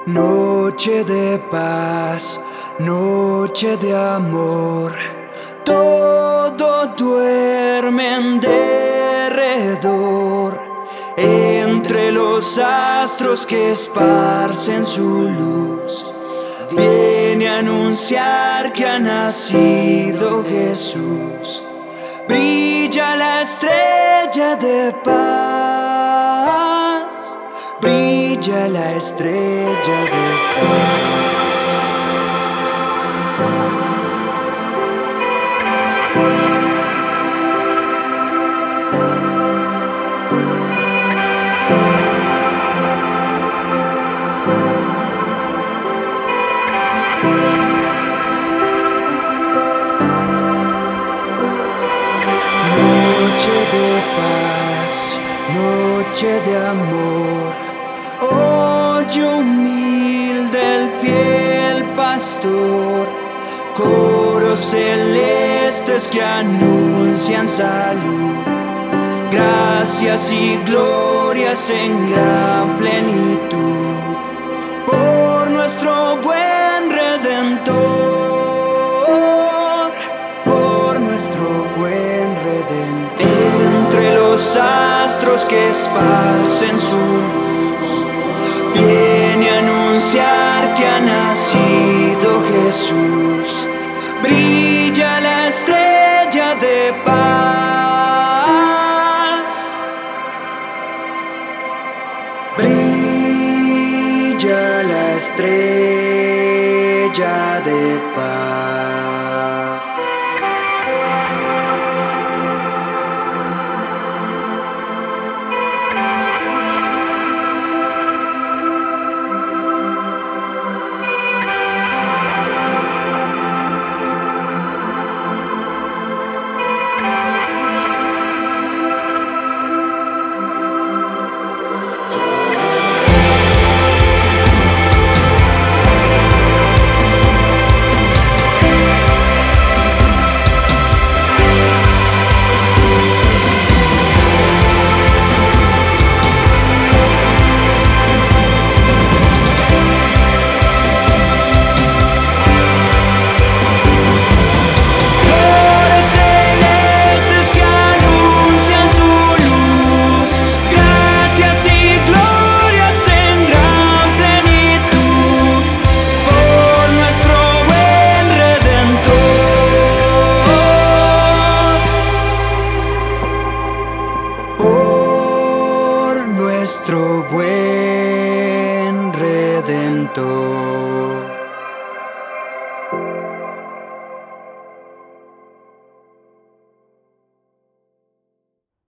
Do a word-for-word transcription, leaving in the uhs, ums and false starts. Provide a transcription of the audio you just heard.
Noche de paz, noche de amor, todo duerme en derredor, entre los astros que esparcen su luz. Viene a anunciar que ha nacido Jesús. Brilla la estrella de paz, brilla la estrella de paz. Noche de paz, noche de amor, oye humilde el fiel pastor, coros celestes que anuncian salud, gracias y glorias en gran plenitud, por nuestro buen Redentor, por nuestro buen Redentor. Entre los astros que esparcen su luz, viene a anunciar que ha nacido Jesús. Brilla la estrella de paz, brilla la estrella de paz. Nuestro buen Redentor.